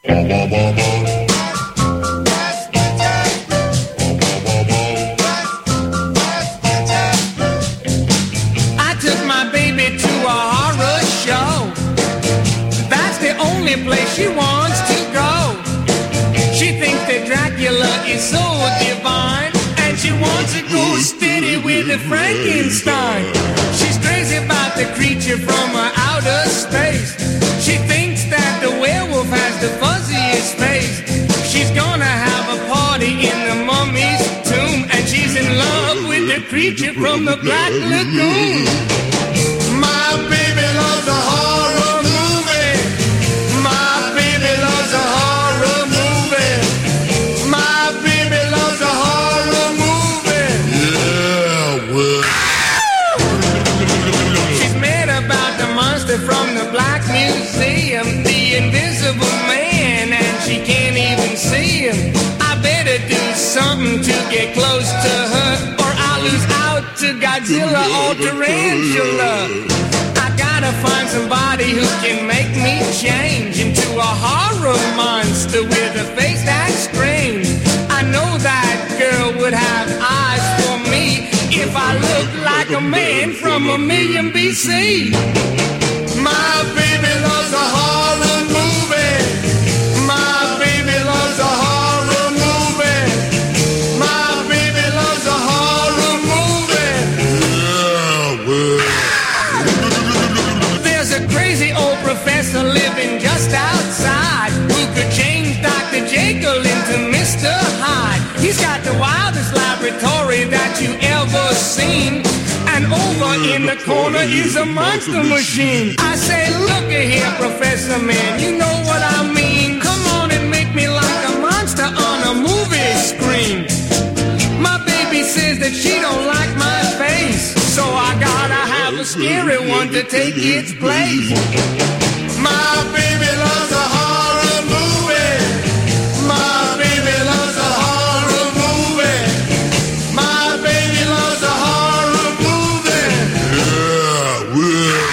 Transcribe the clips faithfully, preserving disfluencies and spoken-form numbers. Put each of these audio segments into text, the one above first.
I took my baby to a horror show. That's the only place she wants to go. She thinks that Dracula is so divine, and she wants to go steady with the Frankenstein. She's crazy about the creature from outer space. She thinks that the werewolf has the fuzziest face. She's gonna have a party in the mummy's tomb, and she's in love with the creature from the Black Lagoon. My baby loves a horror movie. My baby loves a horror movie. My baby loves a horror movie. Yeah, well. She's mad about the monster from the Black Museum, the Invisible Man, and she can't even see him. I better do something to get close to her, or I'll lose out to Godzilla or Tarantula. I gotta find somebody who can make me change into a horror monster with a face that's strange. I know that girl would have eyes for me if I looked like a man from a million B C. My baby loves a horror movie. My baby loves a horror movie. My baby loves a horror movie. Yeah, well. There's a crazy old professor living just outside who could change Doctor Jekyll into Mister Hyde. He's got the wildest laboratory that you ever seen, and over in the corner is a monster machine. I say, look here, Professor Man, you know what I mean. Come on and make me like a monster on a movie screen. My baby says that she don't like my face, so I gotta have a scary one to take its place. My baby loves a horror movie. My baby loves a horror movie. My baby loves a horror movie. Yeah, well.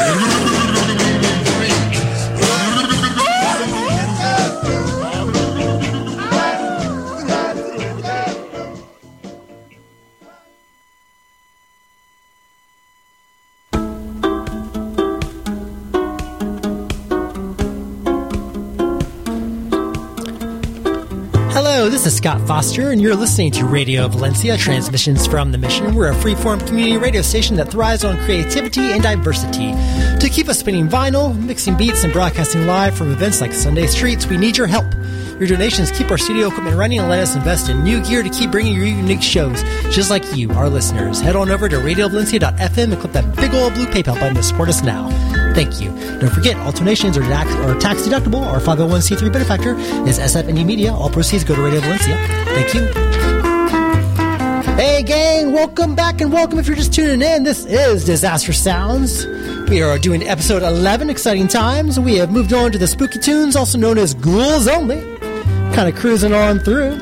Hello, this is Scott Foster, and you're listening to Radio Valencia, transmissions from the Mission. We're a freeform community radio station that thrives on creativity and diversity. To keep us spinning vinyl, mixing beats, and broadcasting live from events like Sunday Streets, we need your help. Your donations keep our studio equipment running and let us invest in new gear to keep bringing you unique shows, just like you, our listeners. Head on over to radio valencia dot f m and click that big old blue PayPal button to support us now. Thank you. Don't forget, all donations are tax, are tax deductible. Our five oh one c three benefactor is S F N E Media. All proceeds go to Radio Valencia. Thank you. Hey, gang, welcome back and welcome if you're just tuning in. This is Disaster Sounds. We are doing episode eleven, exciting times. We have moved on to the spooky tunes, also known as Ghouls Only. Kind of cruising on through.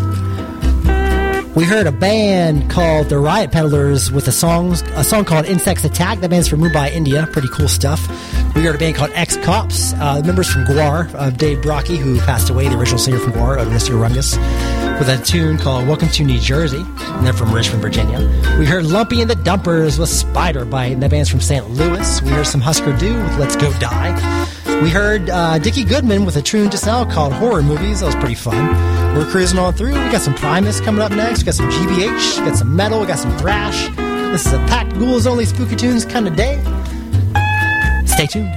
We heard a band called the Riot Peddlers with a song, a song called Insects Attack. That band's from Mumbai, India. Pretty cool stuff. We heard a band called X-Cops, uh, members from Gwar, uh, Dave Brocky, who passed away, the original singer from Gwar, uh, Mister Rungus, with a tune called Welcome to New Jersey, and they're from Richmond, Virginia. We heard Lumpy and the Dumpers with Spider Bite, and that band's from Saint Louis. We heard some Husker Du with Let's Go Die. We heard uh, Dickie Goodman with a tune just now called Horror Movies. That was pretty fun. We're cruising on through. We got some Primus coming up next. We got some G B H. We got some metal. We got some thrash. This is a packed Ghouls Only Spooky Tunes kind of day. Stay tuned.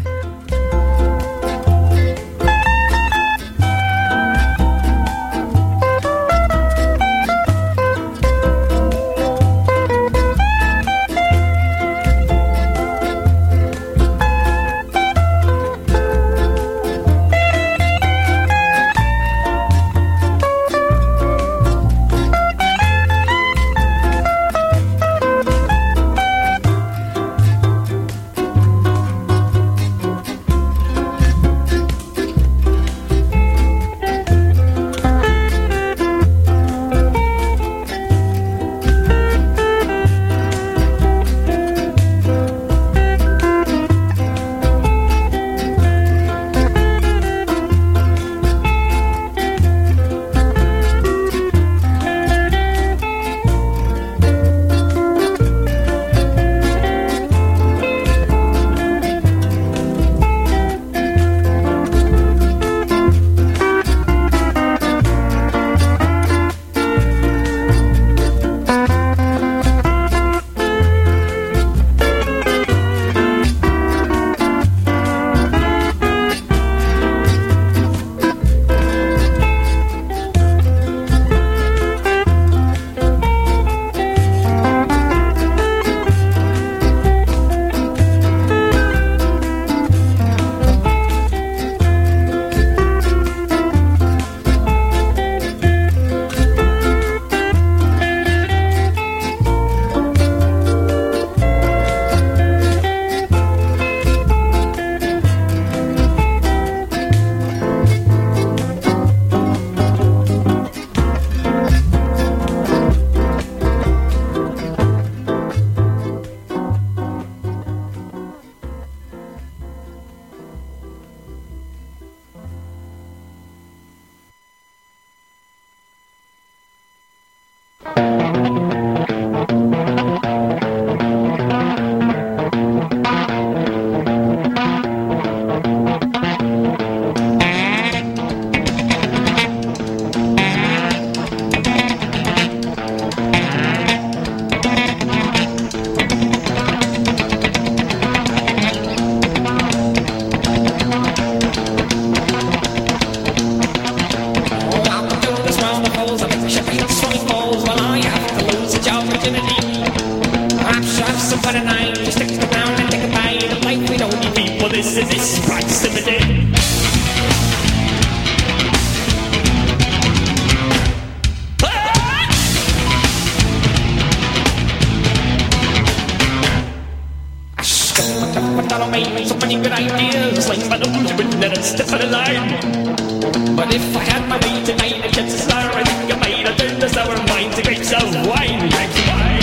step out of line. But if I had my way tonight, I'd get sour. I think I might have turned the sour wine to grapes of wine, grapes of wine.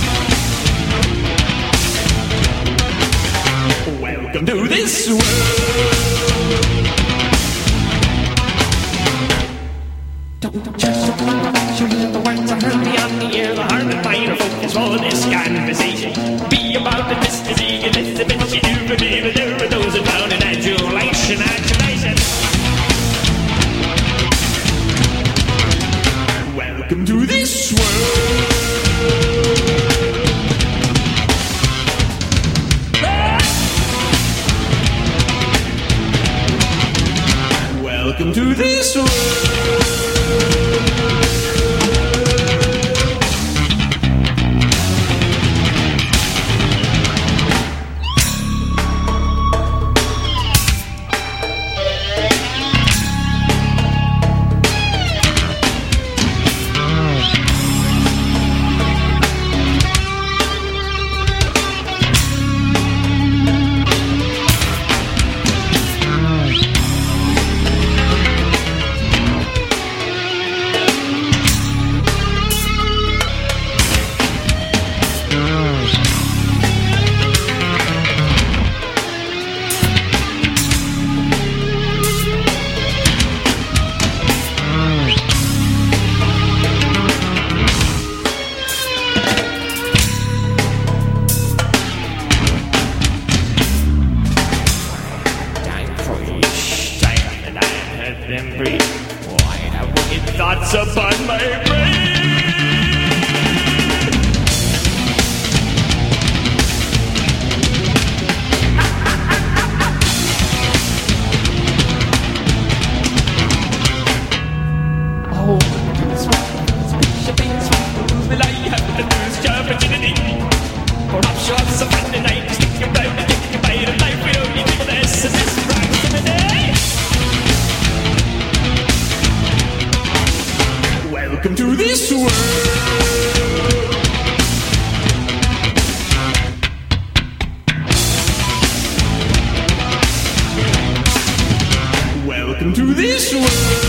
Welcome to this world. Don't just actually the words I heard me on the air. The heart and mind are focused for this conversation. Be about the mystery and it's a bit you do, but even do with those around in adulation, adulation. Welcome to this world. Welcome to this world. Welcome to this world. Welcome to this world.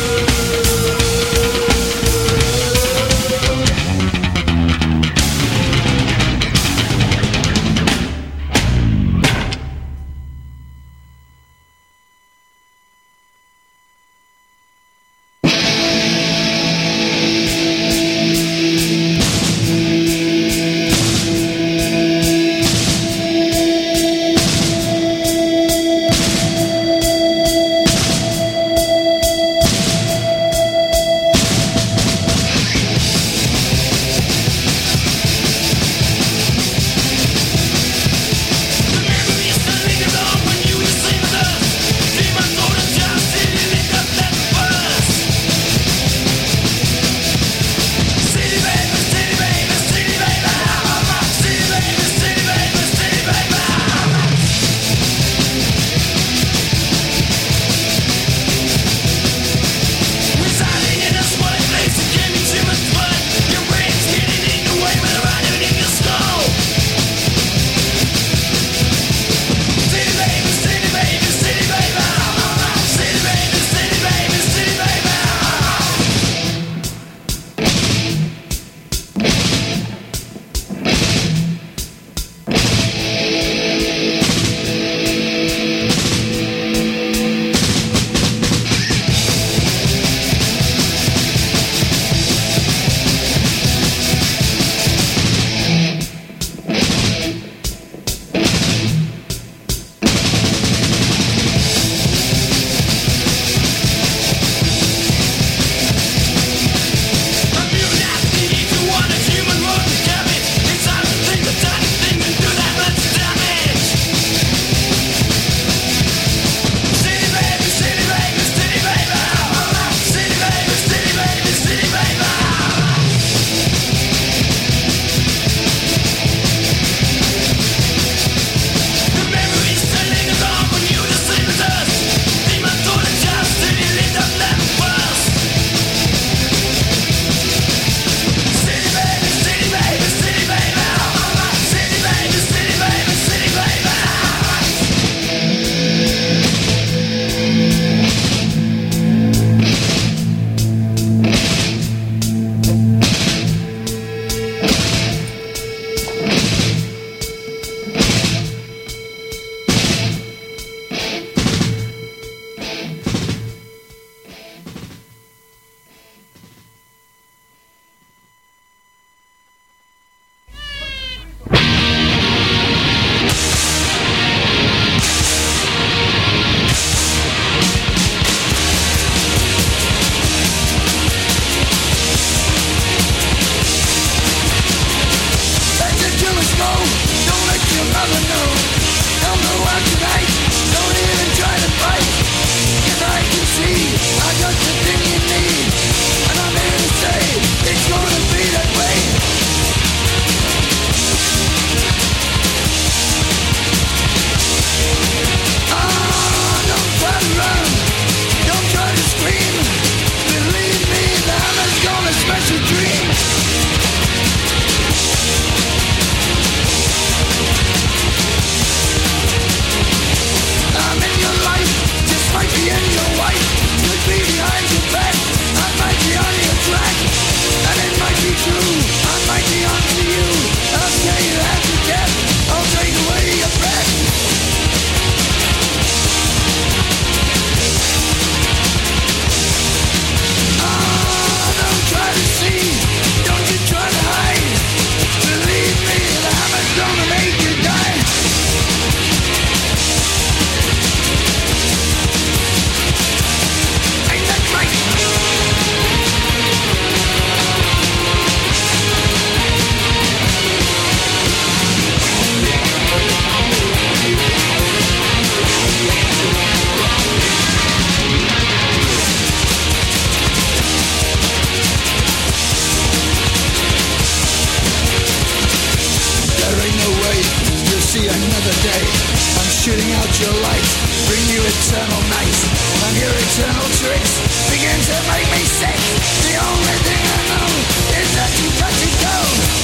your light, bring you eternal night, and your eternal tricks begin to make me sick. The only thing I know is that you got to go.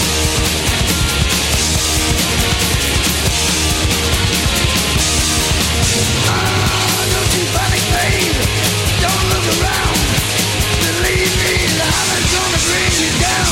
Ah, don't you panic, babe. Don't look around. Believe me, the hammer's gonna bring you down.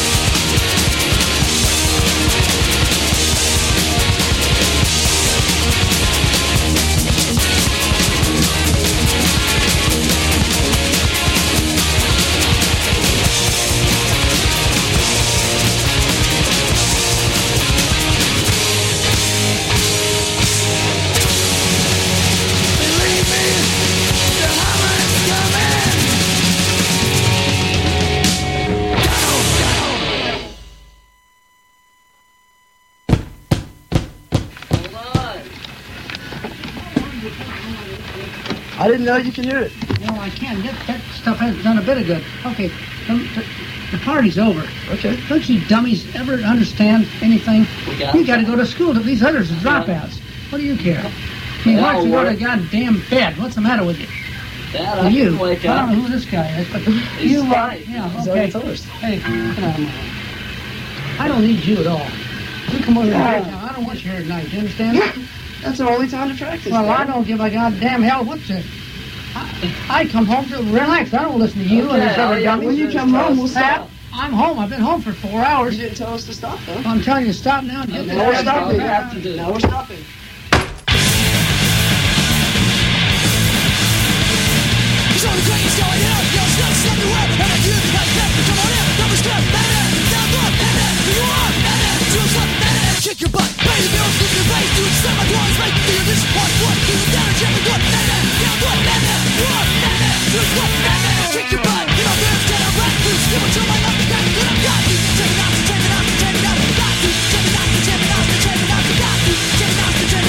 I didn't know you could hear it. No, I can't. That, that stuff hasn't done a bit of good. Okay, the, the, the party's over. Okay. Don't you dummies ever understand anything? got You got to go to school. These others are dropouts. What do you care? I mean, why don't you go to goddamn bed? What's the matter with you? Dad, Well, I you. can wake I up. don't know who this guy is, but He's you. Uh, fine. yeah. He's Okay. already told us. Hey, get out of my house. I don't need you at all. You come over here right now. I don't want you here tonight. You understand? That's the only time to practice. Well, Dad. I don't give a goddamn hell what's it. I, I come home to relax. I don't listen to you Okay, and this other oh, yeah, dummies. when you come home, we'll Pat, stop. I'm home. I've been home for four hours. You didn't tell us to stop, though. I'm telling you to stop now. And get Now we're this stopping. back. Now we're stopping. So the train's going out, your stuff's everywhere, and if you like that, come on in, don't be scared, man, down look, man, you are, man, do something, man, kick your butt, pay the bills, look your face, do it, stand my drawings, make the this one, one, do the damage, every good, man, down look, man, you are, man, do it, what, man, kick your butt, get on this, get on right, loose, give it to my love, got it, I've got you, check it out, check it out, check it out, got you, check it out, check it out, check it out, got you, check it out, check it out.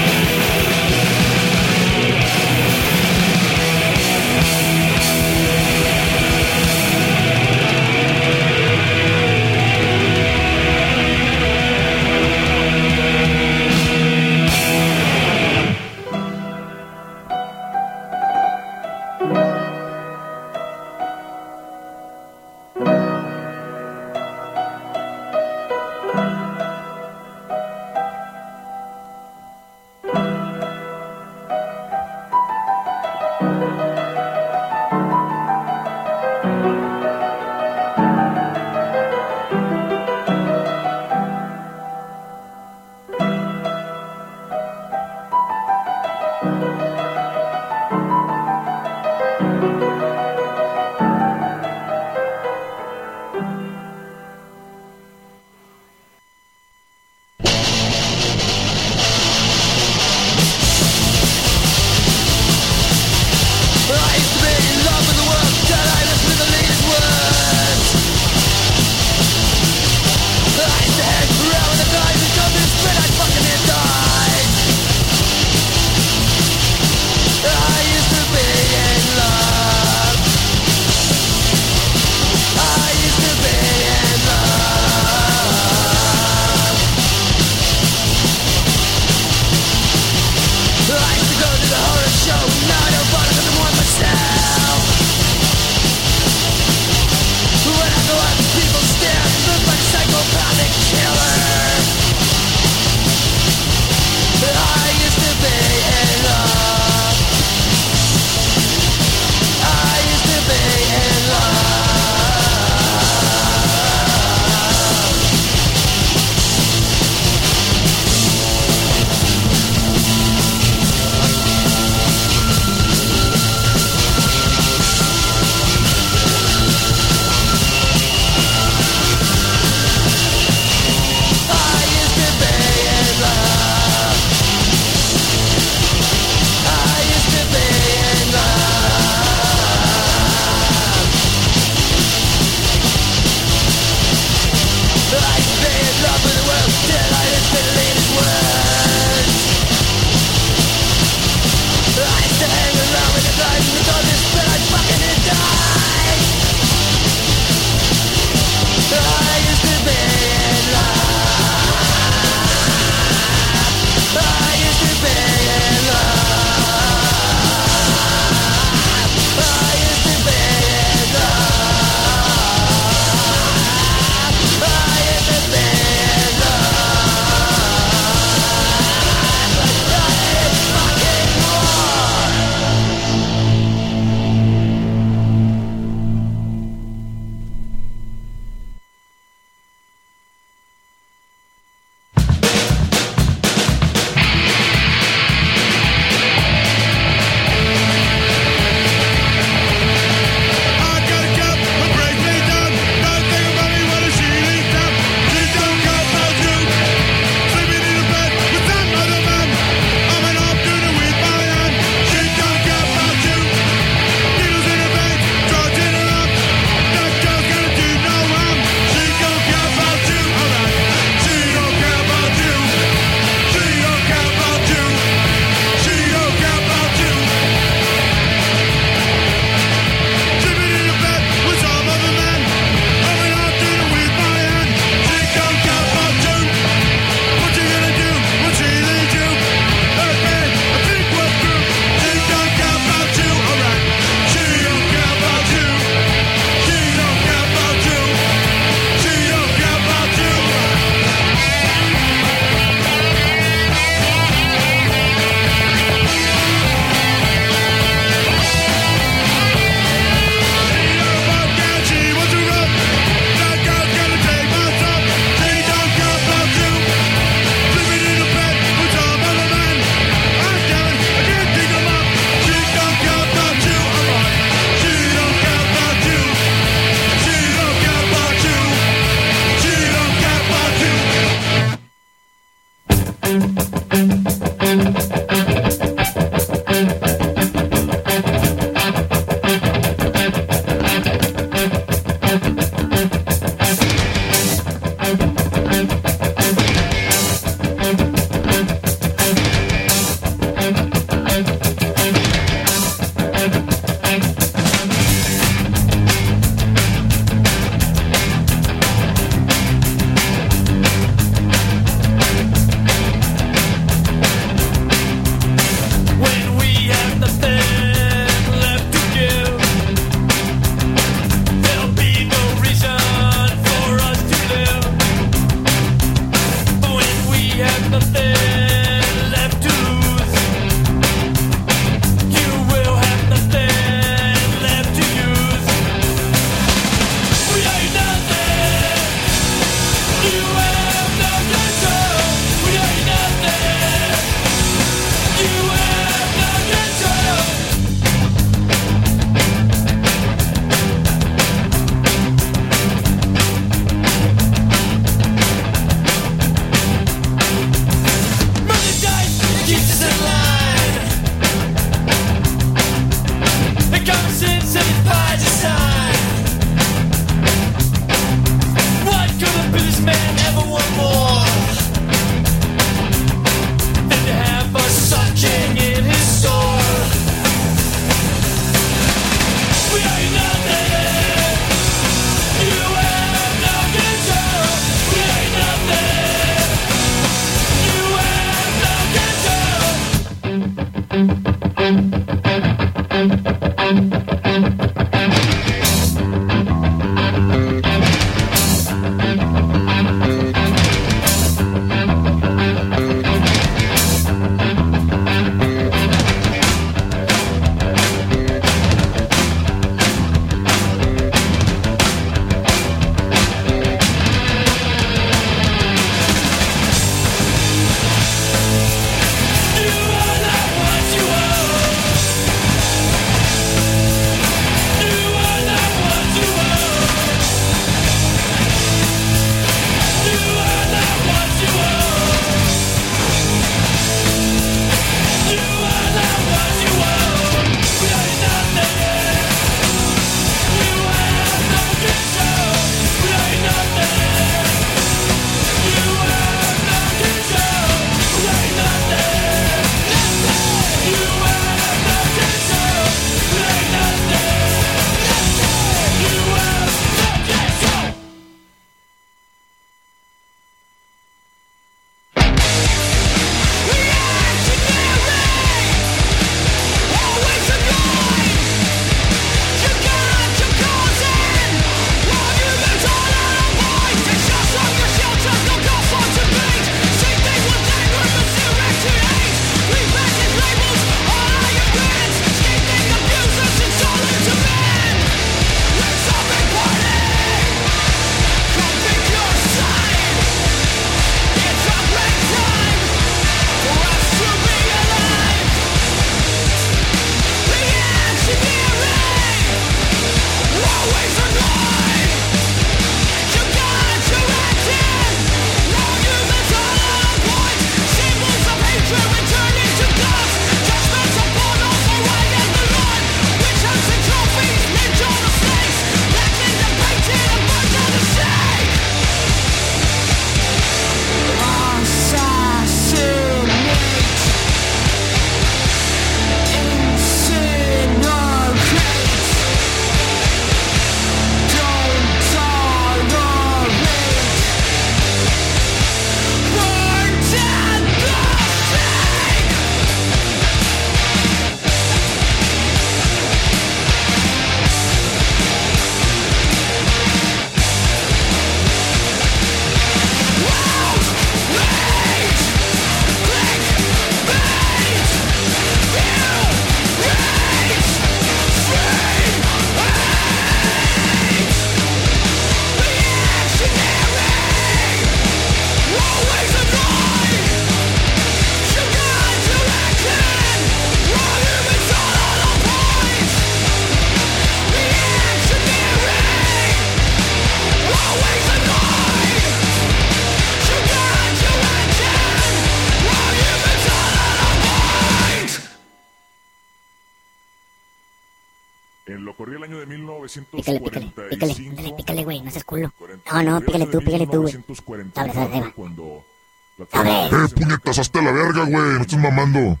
Pícale, pícale, pícale, ándale, pícale, güey, no seas culo. No, no, pícale tú, pícale tú, güey. Sobre, sobre, ahí va. Sobre. Eh, puñetas, hazte la verga, güey. No estés mamando.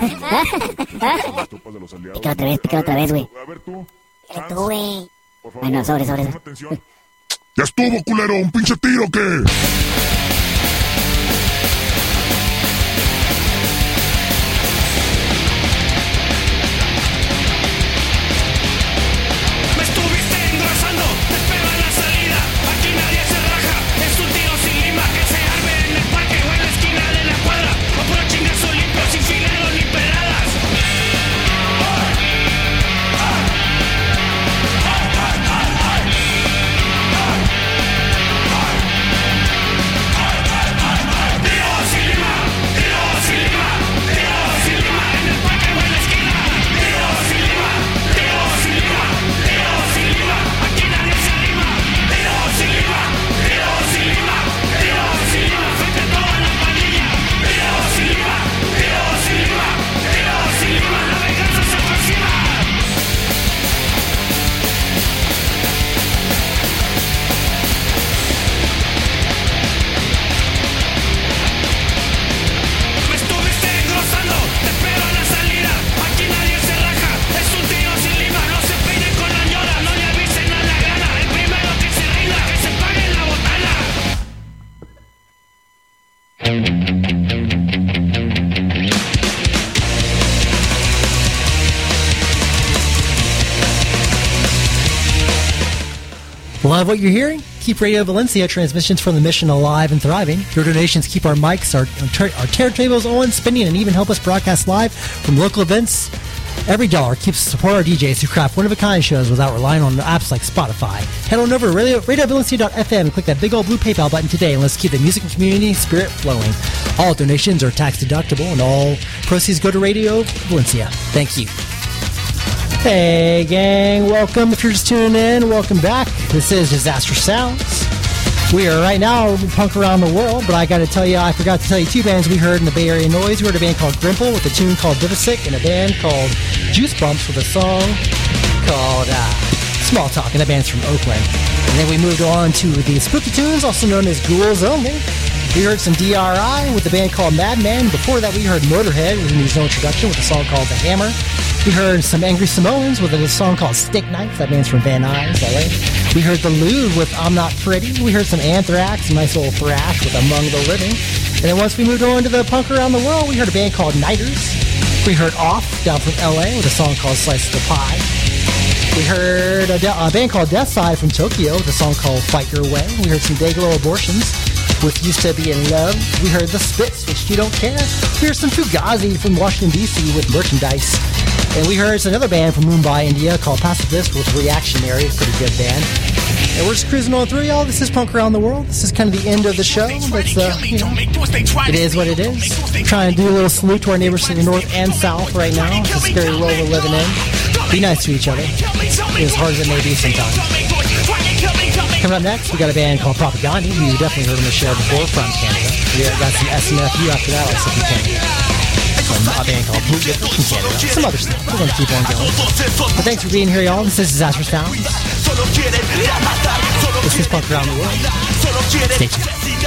Pícale otra vez, pícale otra vez, güey. Pícale tú, güey. Bueno, sobre, sobre. Ya estuvo, culero. ¿Un pinche tiro o qué? Me estuviste engrosando, te espero en la salida. Aquí nadie se raja, es un tiro sin lima. Que se arme en el parque o en la esquina de la cuadra. O puro chingazo limpio, sin filero ni peladas. Tiro sin lima, tiro sin lima, tiro sin lima. En el parque o en la esquina. Tiro sin lima, tiro sin lima, tiro sin lima. Aquí nadie se anima. Tiro sin lima, tiro sin lima, tiro sin lima. Frente a toda la pandilla. Tiro sin lima, tiro sin lima, tiro sin lima. La venganza se aproxima. Me estuviste engrosando, te espero en la salida. Aquí nadie se raja, es un tiro sin lima. No se peinen con la ñora, no le avisen a la gana. El primero que se rinda, que se pague la botana. Love what you're hearing? Keep Radio Valencia transmissions from the mission alive and thriving. Your donations keep our mics, our, our turntables on, spinning, and even help us broadcast live from local events. Every dollar keeps support our D Js who craft one-of-a-kind shows without relying on apps like Spotify. Head on over to radio, radio valencia dot f m and click that big old blue PayPal button today, and let's keep the music and community spirit flowing. All donations are tax-deductible, and all proceeds go to Radio Valencia. Thank you. Hey, gang. Welcome. If you're just tuning in, welcome back. This is Disaster Sounds. We are right now punk around the world, but I got to tell you, I forgot to tell you two bands we heard in the Bay Area Noise. We heard a band called Grimple with a tune called Divisic, and a band called Juice Bumps with a song called uh, Small Talk, and that band's from Oakland. And then we moved on to the Spooky Tunes, also known as Ghouls Only. We heard some D R I with a band called Madman. Before that, we heard Motorhead, who needs no introduction, with a song called The Hammer. We heard some Angry Samoans with a song called Stick Knife. That band's from Van Nuys, L A. We heard The Lewd with I'm Not Pretty. We heard some Anthrax, a nice little thrash with Among the Living. And then once we moved on to the punk around the world, we heard a band called Nighters. We heard Off, down from L A, with a song called Slice of the Pie. We heard a, de- a band called Deathside from Tokyo with a song called Fight Your Way. We heard some Dayglow Abortions with Used to Be in Love. We heard The Spits, which you don't care. We heard some Fugazi from Washington, D C with Merchandise. And we heard another band from Mumbai, India called Pacifist with Reactionary, a pretty good band. And we're just cruising on through, y'all. This is Punk Around the World. This is kind of the end of the show. It's, uh, you know, it is what it is. I'm trying to do a little salute to our neighbors to the north and south right now. It's a scary world we're living in. Be nice to each other, as hard as it may be sometimes. Coming up next, we got a band called Propaganda. You definitely heard on the show before, from Canada. We got some S N F U after that, also from Canada. Some, a band called Blue Gift from Canada. Some other stuff. We're going to keep on going. But thanks for being here, y'all. This is Disaster Sounds. This is Punk Around the World. Stay tuned.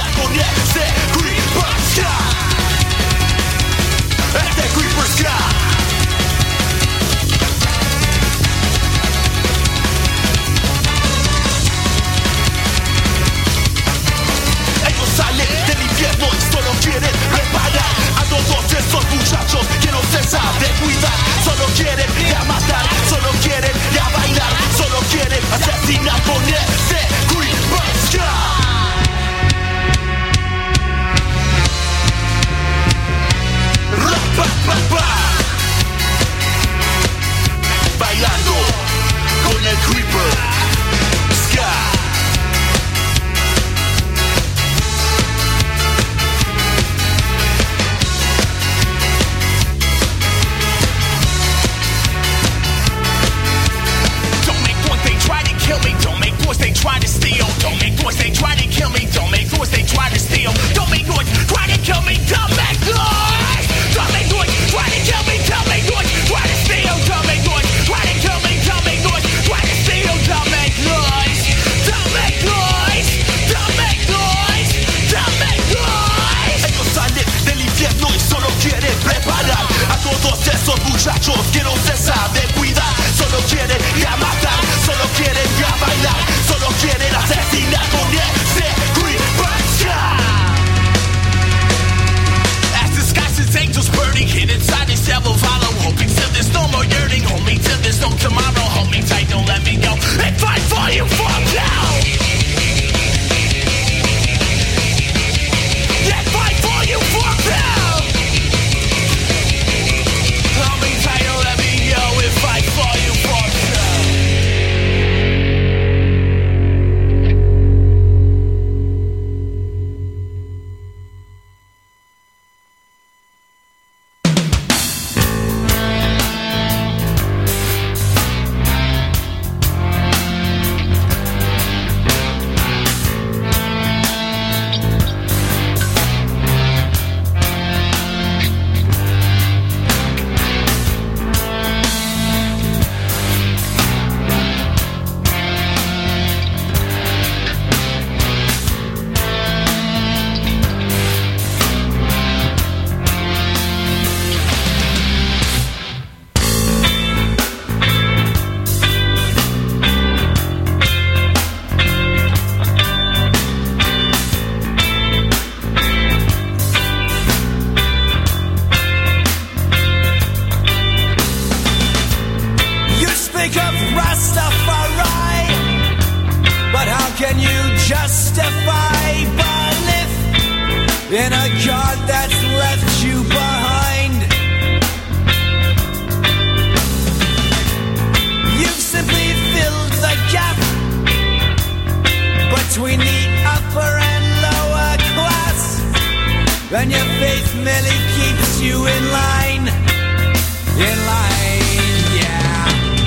Sale del infierno y solo quieren reparar a todos esos muchachos que no se saben cuidar. Solo quieren ir a matar, solo quieren ir a bailar, solo quieren asesinar, ponerse creepers. Bailando con el creeper ska. Kill me, don't make noise, they try to steal. Don't make noise, they try to kill me. Don't make noise, they try to steal. Don't make noise, try to kill me. Don't make noise. Don't make noise, try to kill me. Don't make noise, try to steal. Don't make noise, try to kill me. Don't make noise, try to steal. justify belief in a God that's left you behind. You've simply filled the gap between the upper and lower class, and your faith merely keeps you in line, in line, yeah.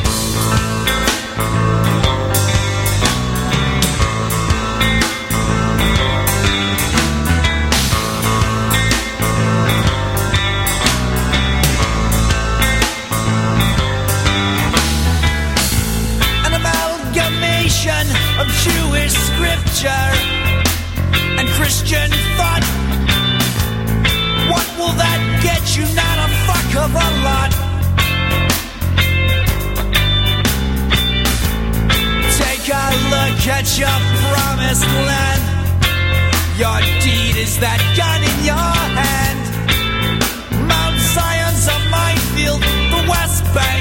An amalgamation of Jewish scripture and Christian thought. What will that get you? Not a fuck of a lot. Take a look at your promised land. Your deed is that gun in your hand. Mount Zion's a minefield, the West Bank,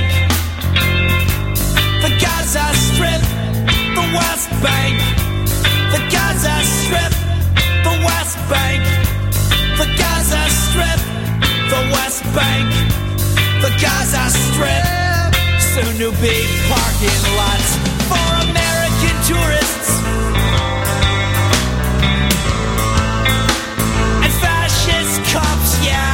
the Gaza Strip, the West Bank, the Gaza Strip, the West Bank, the Gaza Strip, the West Bank, the Gaza Strip, soon to be parking lots for American tourists and fascist cops, yeah.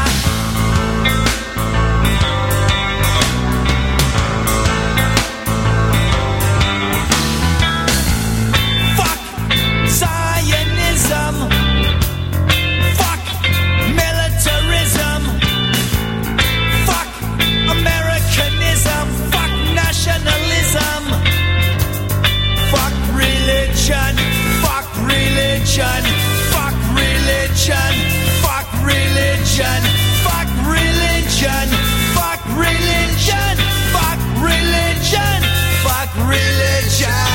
Fuck Zionism. Fuck militarism. Fuck Americanism. Fuck nationalism. Fuck religion. Fuck religion. Fuck religion. Fuck religion. Fuck religion. Fuck religion. Fuck religion. Fuck religion.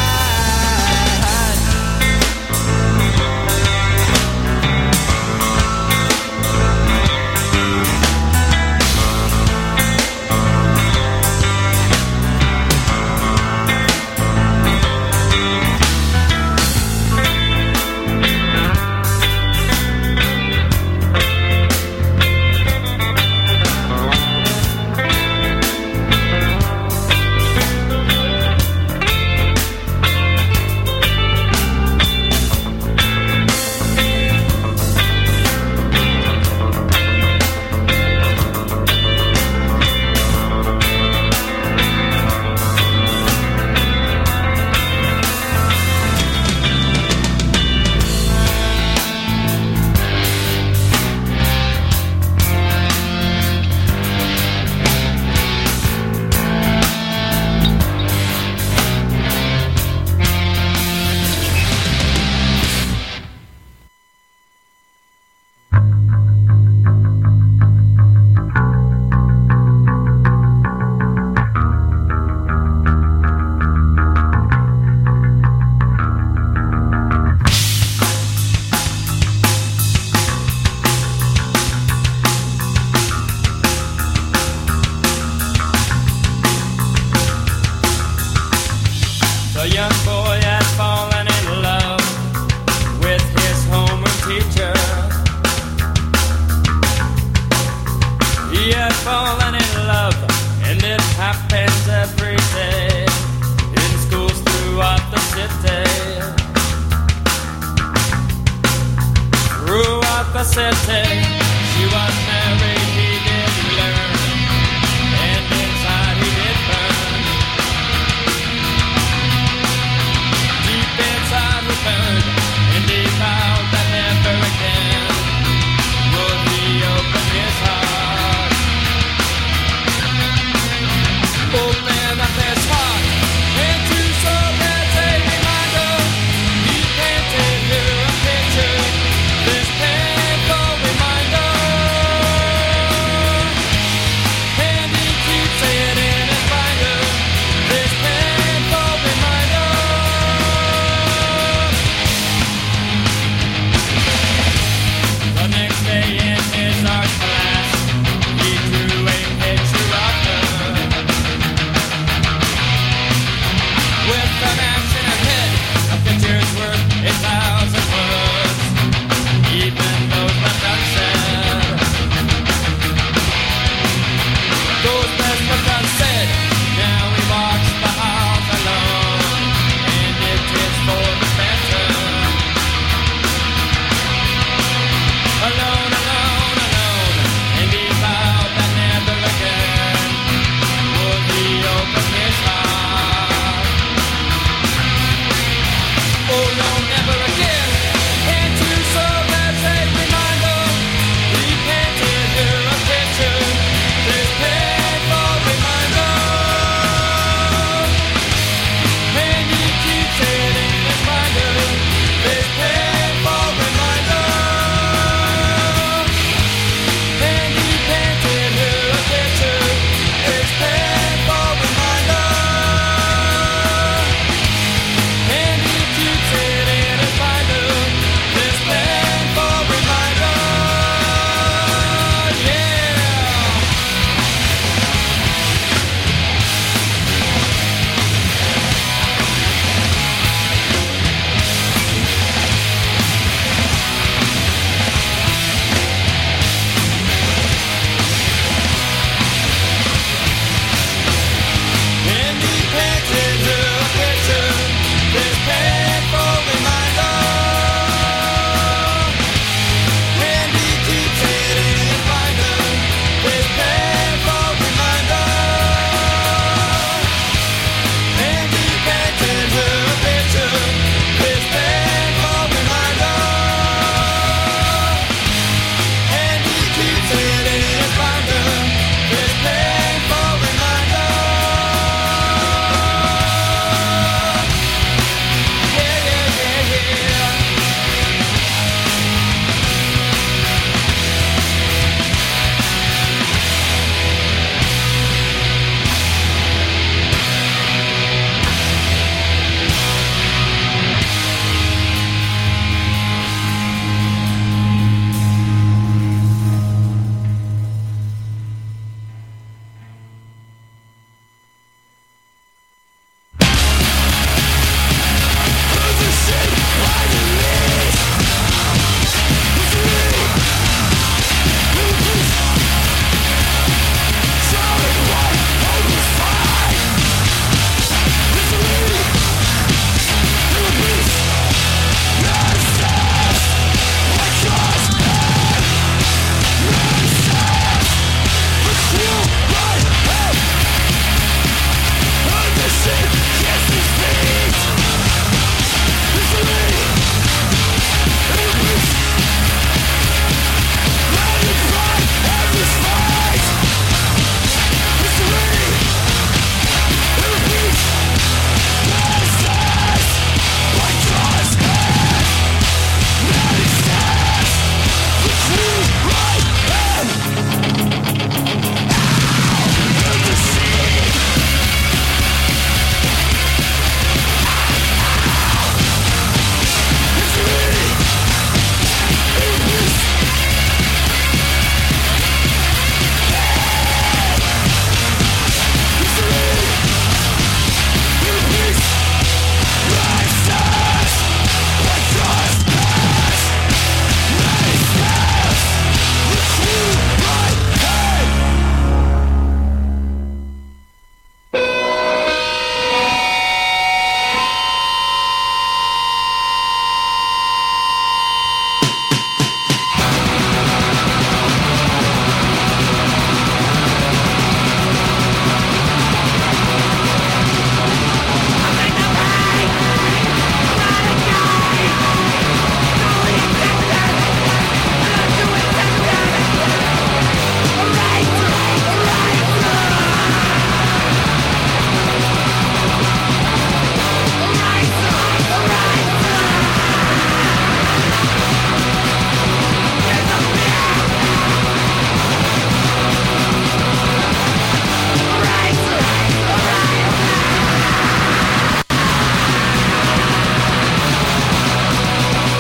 The young boy had fallen in love with his homeroom teacher. He had fallen in love, and it happens every day in schools throughout the city. Throughout the city, she was married